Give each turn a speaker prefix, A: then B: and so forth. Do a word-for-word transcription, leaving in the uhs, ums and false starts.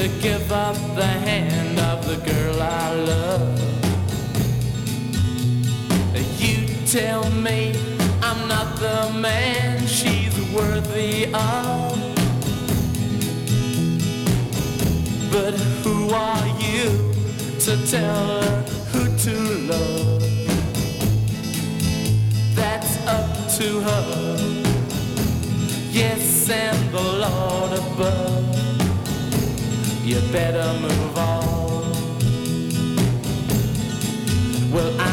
A: to give up the hand of the girl I love. You tell me I'm not the man she's worthy of, but who are you to tell her who to love? That's up to her, yes, and the Lord above. You better move on. Well, I